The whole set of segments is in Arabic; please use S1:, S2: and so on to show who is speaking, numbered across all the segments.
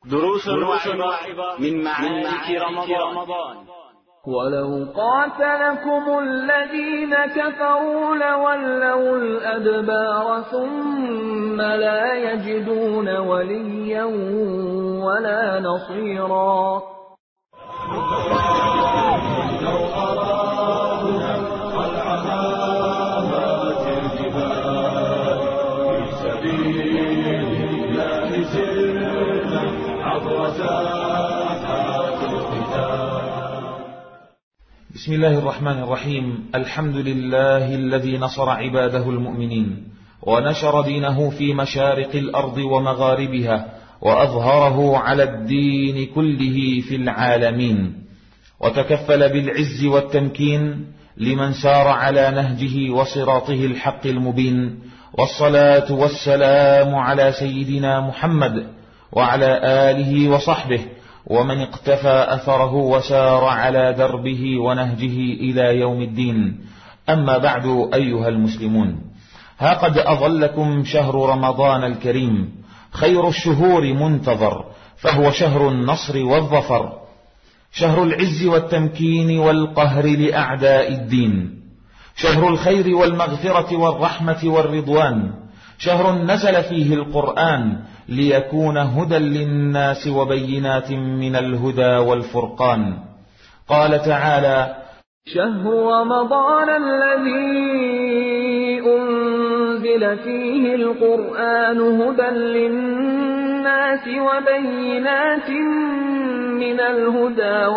S1: دروس وعبر من معارك رمضان.
S2: ولو قاتلكم الذين كفروا لولوا الأدبار ثم لا يجدون وليا ولا نصيرا.
S3: بسم الله الرحمن الرحيم. الحمد لله الذي نصر عباده المؤمنين ونشر دينه في مشارق الأرض ومغاربها وأظهره على الدين كله في العالمين، وتكفل بالعز والتمكين لمن سار على نهجه وصراطه الحق المبين. والصلاة والسلام على سيدنا محمد وعلى آله وصحبه ومن اقتفى أثره وسار على دربه ونهجه إلى يوم الدين. أما بعد أيها المسلمون، ها قد أظلكم شهر رمضان الكريم، خير الشهور منتظر، فهو شهر النصر والظفر، شهر العز والتمكين والقهر لأعداء الدين، شهر الخير والمغفرة والرحمة والرضوان، شهر نزل فيه القرآن ليكون هدى للناس وبينات من الهدى والفرقان. قال تعالى:
S2: شهر رمضان الذي أنزل فيه القرآن هدى للناس وبينات من الهدى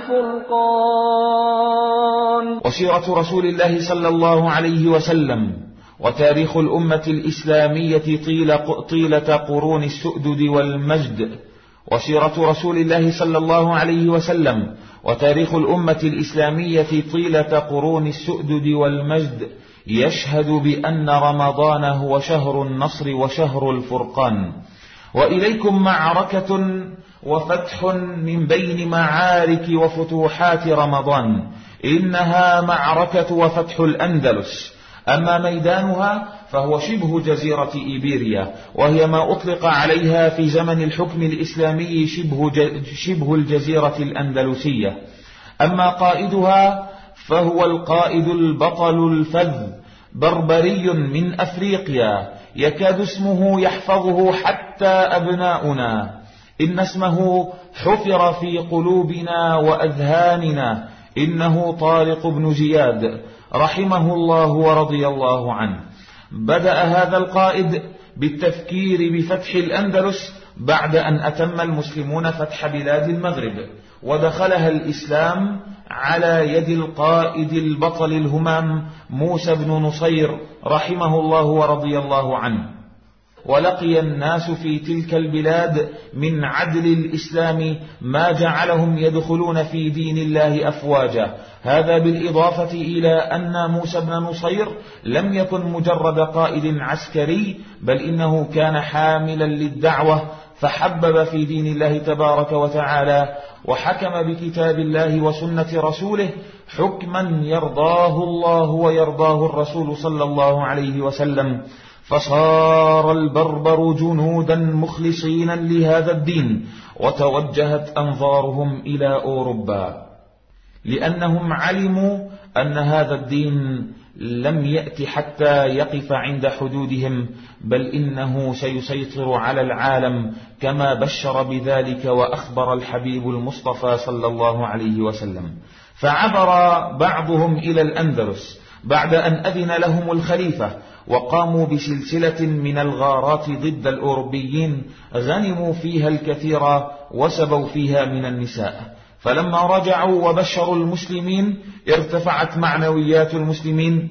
S2: والفرقان.
S3: وسيرة رسول الله صلى الله عليه وسلم وتاريخ الأمة الإسلامية طيلة قرون السؤدد والمجد. وسيرة رسول الله صلى الله عليه وسلم وتاريخ الأمة الإسلامية طيلة قرون السؤدد والمجد يشهد بأن رمضان هو شهر النصر وشهر الفرقان. وإليكم معركة وفتح من بين معارك وفتوحات رمضان، إنها معركة وفتح الأندلس. أما ميدانها فهو شبه جزيرة إيبيريا، وهي ما أطلق عليها في زمن الحكم الإسلامي شبه الجزيرة الأندلسية. أما قائدها فهو القائد البطل الفذ، بربري من أفريقيا، يكاد اسمه يحفظه حتى أبناؤنا. إن اسمه حفر في قلوبنا وأذهاننا، إنه طارق بن زياد رحمه الله ورضي الله عنه. بدأ هذا القائد بالتفكير بفتح الأندلس بعد أن أتم المسلمون فتح بلاد المغرب، ودخلها الإسلام على يد القائد البطل الهمام موسى بن نصير رحمه الله ورضي الله عنه. ولقي الناس في تلك البلاد من عدل الإسلام ما جعلهم يدخلون في دين الله أفواجا. هذا بالإضافة إلى أن موسى بن نصير لم يكن مجرد قائد عسكري، بل إنه كان حاملا للدعوة، فحبب في دين الله تبارك وتعالى، وحكم بكتاب الله وسنة رسوله حكما يرضاه الله ويرضاه الرسول صلى الله عليه وسلم. فصار البربر جنودا مخلصين لهذا الدين، وتوجهت أنظارهم إلى أوروبا، لأنهم علموا أن هذا الدين لم يأتي حتى يقف عند حدودهم، بل إنه سيسيطر على العالم كما بشر بذلك وأخبر الحبيب المصطفى صلى الله عليه وسلم. فعبر بعضهم إلى الأندلس بعد أن أذن لهم الخليفة، وقاموا بسلسلة من الغارات ضد الأوروبيين، غنموا فيها الكثير وسبوا فيها من النساء. فلما رجعوا وبشروا المسلمين ارتفعت معنويات المسلمين،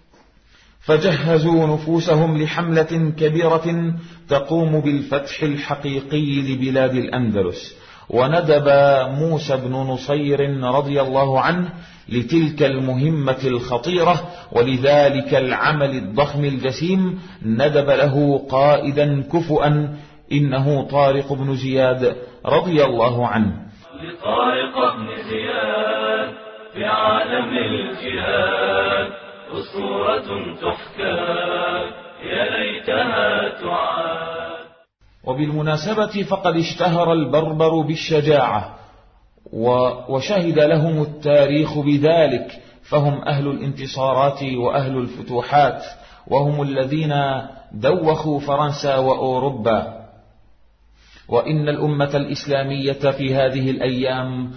S3: فجهزوا نفوسهم لحملة كبيرة تقوم بالفتح الحقيقي لبلاد الأندلس. وندب موسى بن نصير رضي الله عنه لتلك المهمة الخطيرة، ولذلك العمل الضخم الجسيم ندب له قائدا كفؤا، إنه طارق بن زياد رضي الله عنه.
S4: لطارق بن زياد في عالم الجهاد أسطورة تحكى يا ليتها تعاد.
S3: وبالمناسبة فقد اشتهر البربر بالشجاعة وشهد لهم التاريخ بذلك، فهم أهل الانتصارات وأهل الفتوحات، وهم الذين دوخوا فرنسا وأوروبا. وإن الأمة الإسلامية في هذه الأيام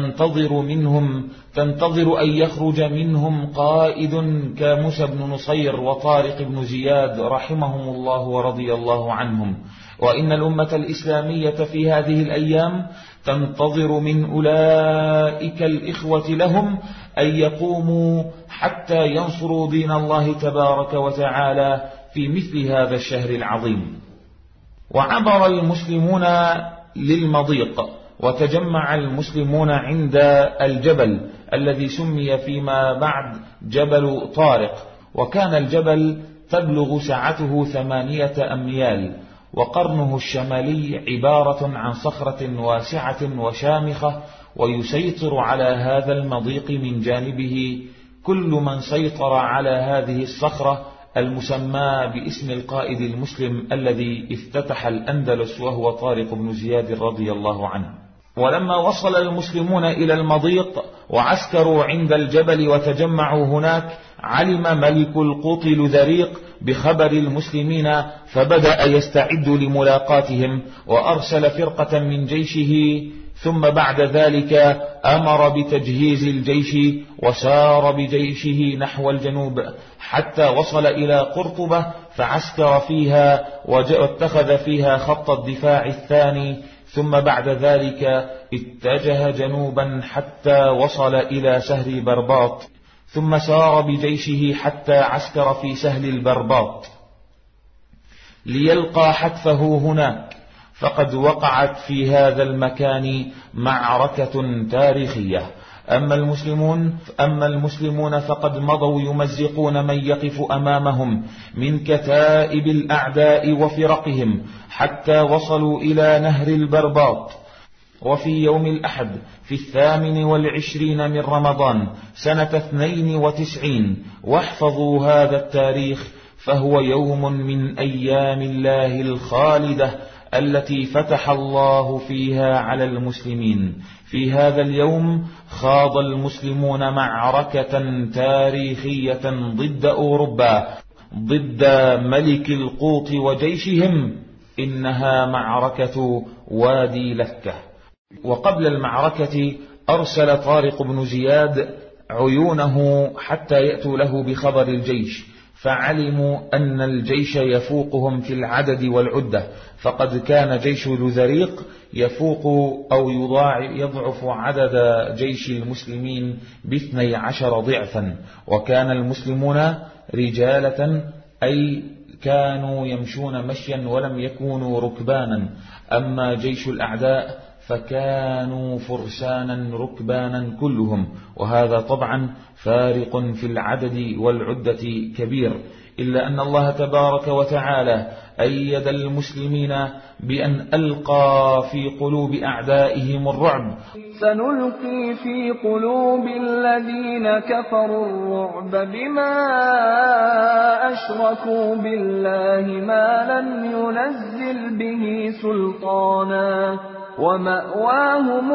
S3: تنتظر أن يخرج منهم قائد كموسى بن نصير وطارق بن زياد رحمهم الله ورضي الله عنهم. وإن الأمة الإسلامية في هذه الأيام تنتظر من أولئك الإخوة لهم أن يقوموا حتى ينصروا دين الله تبارك وتعالى في مثل هذا الشهر العظيم. وعبر المسلمون للمضيق، وتجمع المسلمون عند الجبل الذي سمي فيما بعد جبل طارق، وكان الجبل تبلغ سعته 8 أميال، وقرنه الشمالي عبارة عن صخرة واسعة وشامخة، ويسيطر على هذا المضيق من جانبه كل من سيطر على هذه الصخرة المسمى باسم القائد المسلم الذي افتتح الأندلس وهو طارق بن زياد رضي الله عنه. ولما وصل المسلمون إلى المضيق وعسكروا عند الجبل وتجمعوا هناك، علم ملك القوط لذريق بخبر المسلمين، فبدأ يستعد لملاقاتهم، وأرسل فرقة من جيشه، ثم بعد ذلك أمر بتجهيز الجيش، وسار بجيشه نحو الجنوب حتى وصل إلى قرطبة، فعسكر فيها واتخذ فيها خط الدفاع الثاني، ثم بعد ذلك اتجه جنوبا حتى وصل إلى سهل برباط، ثم سار بجيشه حتى عسكر في سهل البرباط ليلقى حتفه هناك. فقد وقعت في هذا المكان معركة تاريخية. أما المسلمون فقد مضوا يمزقون من يقف أمامهم من كتائب الأعداء وفرقهم حتى وصلوا إلى نهر البرباط. وفي يوم الأحد في 28 من رمضان سنة 92، واحفظوا هذا التاريخ، فهو يوم من أيام الله الخالدة التي فتح الله فيها على المسلمين. في هذا اليوم خاض المسلمون معركة تاريخية ضد أوروبا، ضد ملك القوط وجيشهم، إنها معركة وادي لكة. وقبل المعركة أرسل طارق بن زياد عيونه حتى يأتوا له بخبر الجيش، فعلموا أن الجيش يفوقهم في العدد والعدة، فقد كان جيش لذريق يفوق أو يضعف عدد جيش المسلمين ب12 ضعفا. وكان المسلمون رجالة، أي كانوا يمشون مشيا ولم يكونوا ركبانا، أما جيش الأعداء فكانوا فرسانا ركبانا كلهم، وهذا طبعا فارق في العدد والعدة كبير. إلا أن الله تبارك وتعالى أيد المسلمين بأن ألقى في قلوب أعدائهم الرعب.
S2: سنلقي في قلوب الذين كفروا الرعب بما أشركوا بالله ما لم ينزل به سلطانا ومأواهم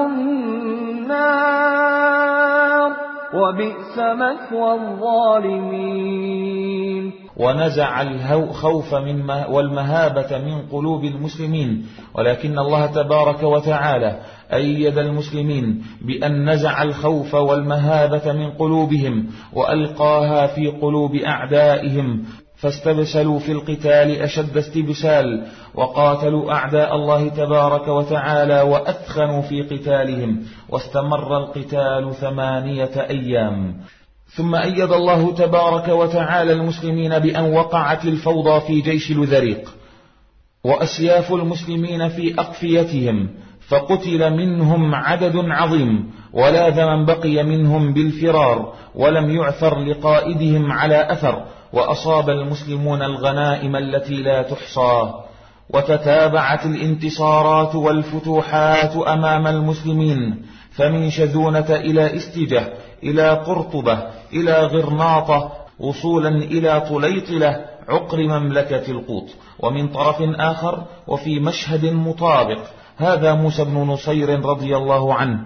S2: النار وبئس مثوى الظالمين.
S3: ونزع الخوف والمهابة من قلوب المسلمين، ولكن الله تبارك وتعالى أيد المسلمين بأن نزع الخوف والمهابة من قلوبهم وألقاها في قلوب أعدائهم، فاستبسلوا في القتال أشد استبسال، وقاتلوا أعداء الله تبارك وتعالى وأثخنوا في قتالهم، واستمر القتال 8 أيام. ثم أيد الله تبارك وتعالى المسلمين بأن وقعت الفوضى في جيش لذريق، وأسياف المسلمين في أقفيتهم، فقتل منهم عدد عظيم، ولاذ من بقي منهم بالفرار، ولم يعثر لقائدهم على أثر، وأصاب المسلمون الغنائم التي لا تحصى. وتتابعت الانتصارات والفتوحات أمام المسلمين، فمن شذونة إلى استجة، إلى قرطبة، إلى غرناطة، وصولا إلى طليطلة، عقر مملكة القوط. ومن طرف آخر وفي مشهد مطابق هذا موسى بن نصير رضي الله عنه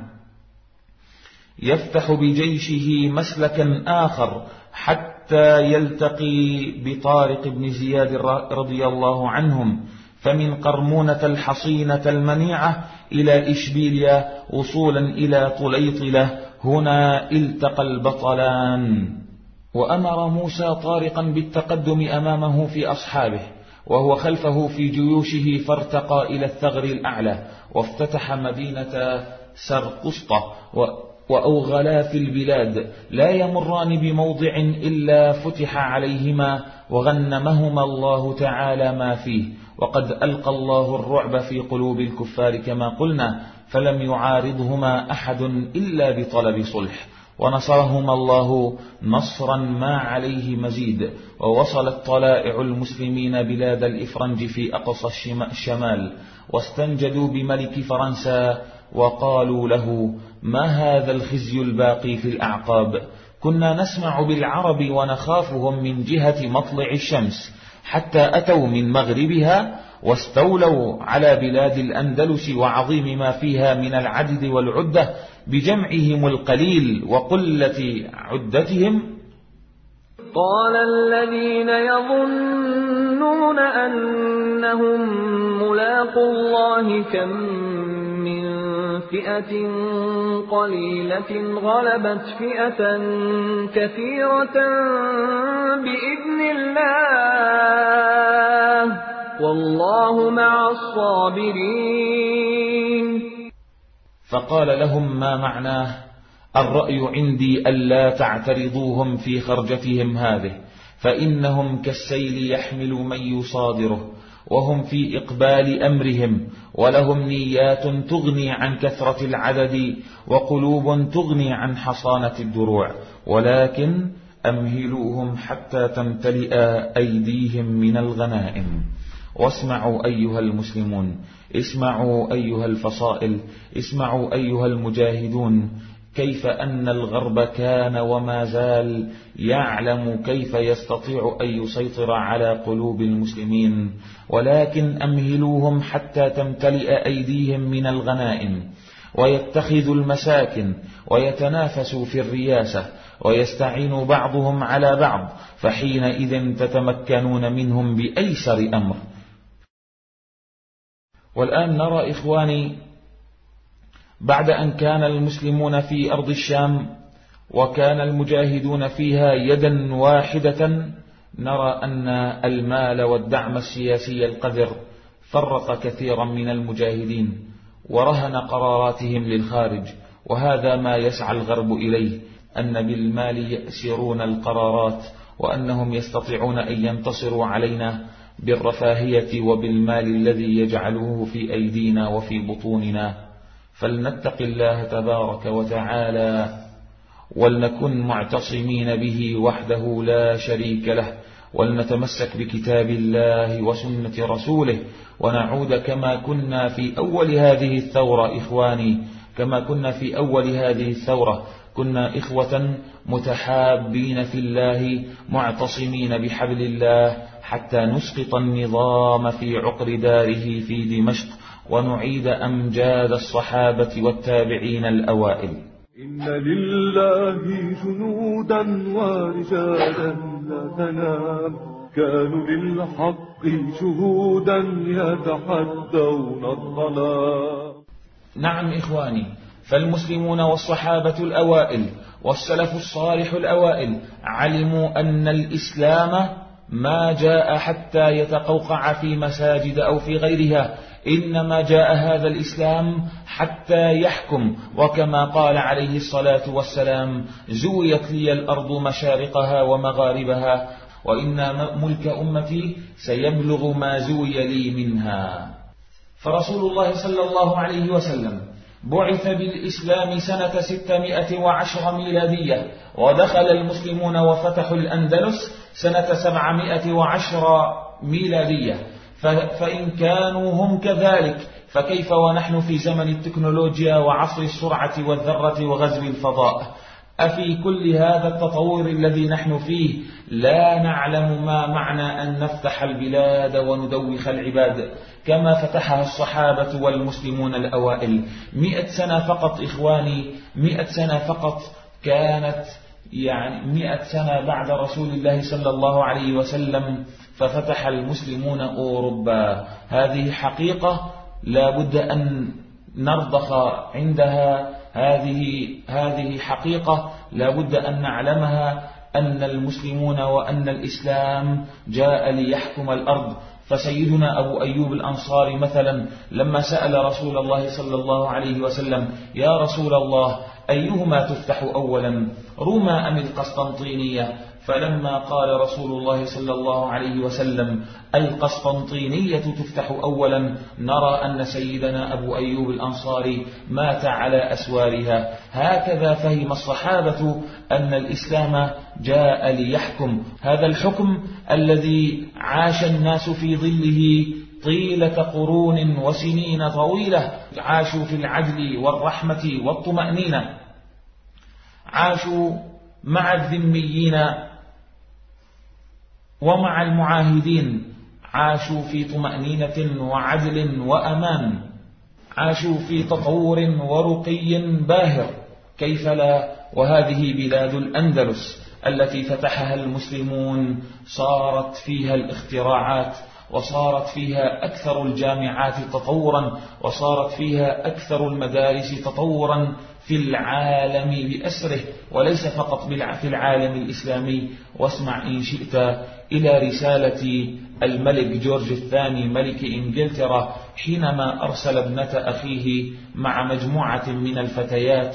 S3: يفتح بجيشه مسلكا آخر حتى يلتقي بطارق بن زياد رضي الله عنهم، فمن قرمونة الحصينة المنيعة إلى إشبيلية وصولا إلى طليطلة، هنا التقى البطلان. وأمر موسى طارقا بالتقدم أمامه في أصحابه وهو خلفه في جيوشه، فارتقى إلى الثغر الأعلى وافتتح مدينة سرقسطة وأوغلا في البلاد، لا يمران بموضع إلا فتح عليهما وغنمهما الله تعالى ما فيه. وقد ألقى الله الرعب في قلوب الكفار كما قلنا، فلم يعارضهما أحد إلا بطلب صلح، ونصرهما الله نصرا ما عليه مزيد. ووصلت طلائع المسلمين بلاد الإفرنج في أقصى الشمال، واستنجدوا بملك فرنسا وقالوا له: ما هذا الخزي الباقي في الأعقاب؟ كنا نسمع بالعرب ونخافهم من جهة مطلع الشمس، حتى أتوا من مغربها واستولوا على بلاد الأندلس وعظيم ما فيها من العدد والعدة بجمعهم القليل وقلة عدتهم.
S2: قال الذين يظنون أنهم ملاقو الله كم من فئة قليلة غلبت فئة كثيرة بإذن الله والله مع الصابرين.
S3: فقال لهم: ما معناه؟ الرأي عندي ألا تعترضوهم في خرجتهم هذه، فإنهم كالسيل يحمل من يصادره، وهم في إقبال أمرهم، ولهم نيات تغني عن كثرة العدد، وقلوب تغني عن حصانة الدروع، ولكن أمهلوهم حتى تمتلئ أيديهم من الغنائم. واسمعوا أيها المسلمون، اسمعوا أيها الفصائل، اسمعوا أيها المجاهدون، كيف أن الغرب كان وما زال يعلم كيف يستطيع أن يسيطر على قلوب المسلمين، ولكن أمهلوهم حتى تمتلئ أيديهم من الغنائم، ويتخذوا المساكن، ويتنافسوا في الرياسة، ويستعين بعضهم على بعض، فحينئذ تتمكنون منهم بأيسر أمر. والآن نرى إخواني، بعد أن كان المسلمون في أرض الشام وكان المجاهدون فيها يدا واحدة، نرى أن المال والدعم السياسي القذر فرق كثيرا من المجاهدين ورهن قراراتهم للخارج. وهذا ما يسعى الغرب إليه، أن بالمال يأسرون القرارات، وأنهم يستطيعون أن ينتصروا علينا بالرفاهية وبالمال الذي يجعله في أيدينا وفي بطوننا. فلنتق الله تبارك وتعالى، ولنكن معتصمين به وحده لا شريك له، ولنتمسك بكتاب الله وسنة رسوله، ونعود كما كنا في أول هذه الثورة. إخواني، كما كنا في أول هذه الثورة، كنا إخوة متحابين في الله معتصمين بحبل الله، حتى نسقط النظام في عقر داره في دمشق، ونعيد أمجاد الصحابة والتابعين الأوائل.
S5: إن لله جنودا ورجالا لا تنام، كانوا للحق شهودا يتحدون الظلام.
S3: نعم إخواني، فالمسلمون والصحابة الأوائل والسلف الصالح الأوائل علموا أن الإسلام ما جاء حتى يتقوقع في مساجد أو في غيرها، إنما جاء هذا الإسلام حتى يحكم. وكما قال عليه الصلاة والسلام: زويت لي الأرض مشارقها ومغاربها، وإن ملك أمتي سيبلغ ما زوي لي منها. فرسول الله صلى الله عليه وسلم بعث بالإسلام سنة 610 ميلادية، ودخل المسلمون وفتحوا الأندلس سنة 710 ميلادية. فإن كانوا هم كذلك، فكيف ونحن في زمن التكنولوجيا وعصر السرعة والذرة وغزو الفضاء؟ أفي كل هذا التطور الذي نحن فيه لا نعلم ما معنى أن نفتح البلاد وندوخ العباد كما فتحها الصحابة والمسلمون الأوائل؟ 100 سنة فقط إخواني، 100 سنة فقط كانت، يعني 100 سنة بعد رسول الله صلى الله عليه وسلم ففتح المسلمون أوروبا. هذه حقيقة لا بد أن نرضخ عندها، هذه حقيقة لا بد أن نعلمها، أن المسلمون وأن الإسلام جاء ليحكم الأرض. فسيدنا أبو أيوب الأنصاري مثلا لما سأل رسول الله صلى الله عليه وسلم: يا رسول الله أيهما تفتح أولا، روما أم القسطنطينية؟ فلما قال رسول الله صلى الله عليه وسلم: القسطنطينية تفتح أولا، نرى أن سيدنا أبو أيوب الأنصاري مات على أسوارها. هكذا فهم الصحابة أن الإسلام جاء ليحكم. هذا الحكم الذي عاش الناس في ظله طيلة قرون وسنين طويلة، عاشوا في العدل والرحمة والطمأنينة، عاشوا مع الذميين ومع المعاهدين، عاشوا في طمأنينة وعدل وأمان، عاشوا في تطور ورقي باهر، كيف لا؟ وهذه بلاد الأندلس التي فتحها المسلمون صارت فيها الاختراعات، وصارت فيها أكثر الجامعات تطورا، وصارت فيها أكثر المدارس تطورا في العالم بأسره، وليس فقط في العالم الإسلامي. واسمع إن شئت إلى رسالة الملك جورج الثاني ملك إنجلترا حينما أرسل ابنة أخيه مع مجموعة من الفتيات،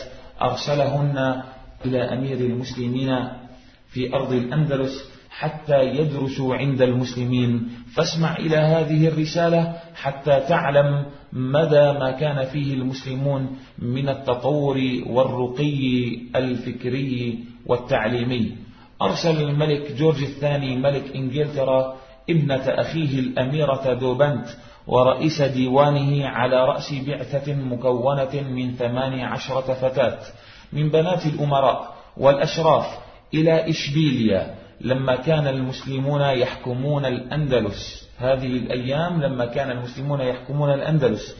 S3: أرسلهن إلى أمير المسلمين في أرض الأندلس حتى يدرسوا عند المسلمين. فاسمع إلى هذه الرسالة حتى تعلم مدى ما كان فيه المسلمون من التطور والرقي الفكري والتعليمي. أرسل الملك جورج الثاني ملك إنجلترا ابنة أخيه الأميرة دوبنت ورئيس ديوانه على رأس بعثة مكونة من 18 فتاة من بنات الأمراء والأشراف إلى إشبيليا لما كان المسلمون يحكمون الأندلس. هذه الأيام لما كان المسلمون يحكمون الأندلس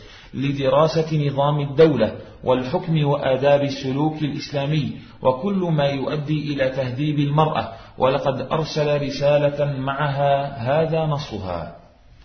S3: لدراسة نظام الدولة والحكم وآداب السلوك الإسلامي وكل ما يؤدي إلى تهذيب المرأة. ولقد أرسل رسالة معها هذا نصها: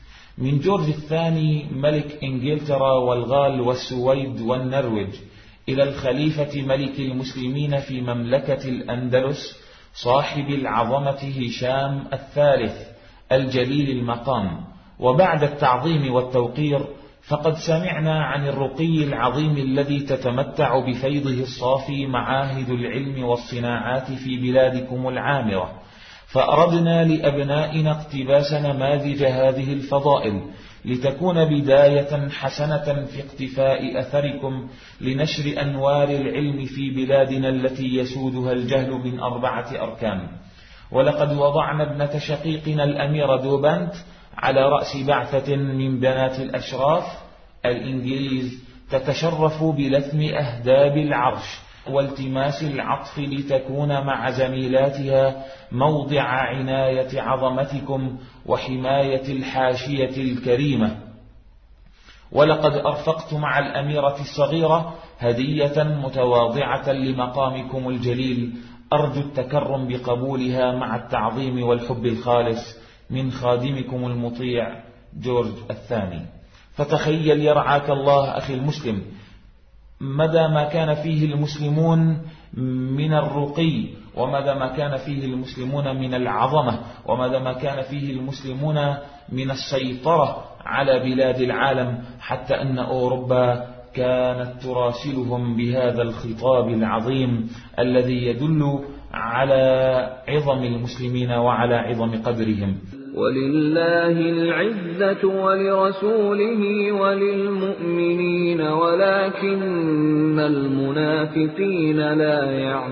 S3: من جورج الثاني ملك إنجلترا والغال والسويد والنرويج إلى الخليفة ملك المسلمين في مملكة الأندلس صاحب العظمة هشام الثالث الجليل المقام. وبعد التعظيم والتوقير فقد سمعنا عن الرقي العظيم الذي تتمتع بفيضه الصافي معاهد العلم والصناعات في بلادكم العامرة، فأردنا لأبنائنا اقتباس نماذج هذه الفضائل لتكون بداية حسنة في اقتفاء أثركم لنشر أنوار العلم في بلادنا التي يسودها الجهل من 4 أركان. ولقد وضعنا ابنة شقيقنا الأميرة دوبنت على رأس بعثة من بنات الأشراف الإنجليز تتشرف بلثم أهداب العرش والتماس العطف لتكون مع زميلاتها موضع عناية عظمتكم وحماية الحاشية الكريمة. ولقد أرفقت مع الأميرة الصغيرة هدية متواضعة لمقامكم الجليل، أرجو التكرم بقبولها مع التعظيم والحب الخالص من خادمكم المطيع جورج الثاني. فتخيل يرعاك الله أخي المسلم مدى ما كان فيه المسلمون من الرقي، ومدى ما كان فيه المسلمون من العظمة، ومدى ما كان فيه المسلمون من السيطرة على بلاد العالم، حتى أن أوروبا كانت تراسلهم بهذا الخطاب العظيم الذي يدل على عظم المسلمين وعلى عظم قدرهم.
S2: ولله العزة ولرسوله وللمؤمنين ولكن المنافقين لا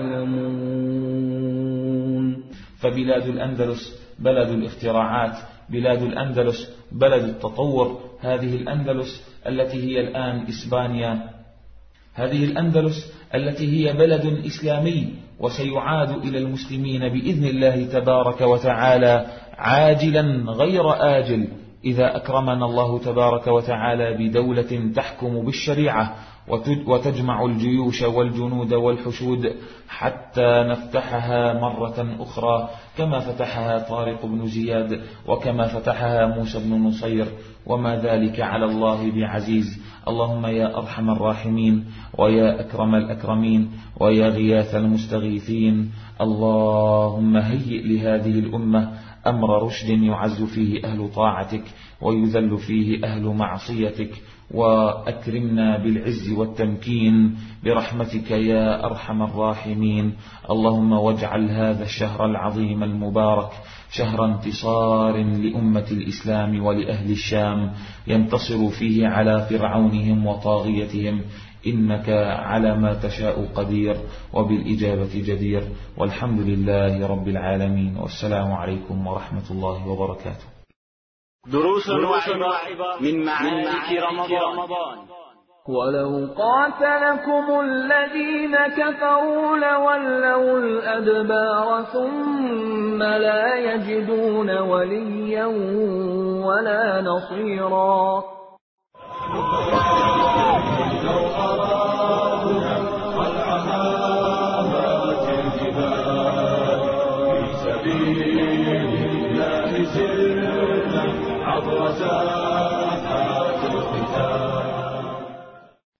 S2: يعلمون.
S3: فبلاد الأندلس بلد الاختراعات، بلاد الأندلس بلد التطور. هذه الأندلس التي هي الآن إسبانيا، هذه الأندلس التي هي بلد إسلامي وسيعاد إلى المسلمين بإذن الله تبارك وتعالى عاجلا غير آجل إذا أكرمنا الله تبارك وتعالى بدولة تحكم بالشريعة وتجمع الجيوش والجنود والحشود حتى نفتحها مرة أخرى كما فتحها طارق بن زياد وكما فتحها موسى بن نصير، وما ذلك على الله بعزيز. اللهم يا أرحم الراحمين ويا أكرم الأكرمين ويا غياث المستغيثين، اللهم هيئ لهذه الأمة أمر رشد يعز فيه أهل طاعتك ويذل فيه أهل معصيتك، وأكرمنا بالعز والتمكين برحمتك يا أرحم الراحمين. اللهم واجعل هذا الشهر العظيم المبارك شهر انتصار لأمة الإسلام ولأهل الشام، ينتصر فيه على فرعونهم وطاغيتهم، إنك على ما تشاء قدير وبالإجابة جدير، والحمد لله رب العالمين، والسلام عليكم ورحمة الله وبركاته.
S1: دروس وعبر من معارك رمضان.
S2: ولو قاتلكم الذين كفروا لولوا الأدبار ثم لا يجدون وليا ولا نصيرا.
S4: في سبيل الله سرنا عبر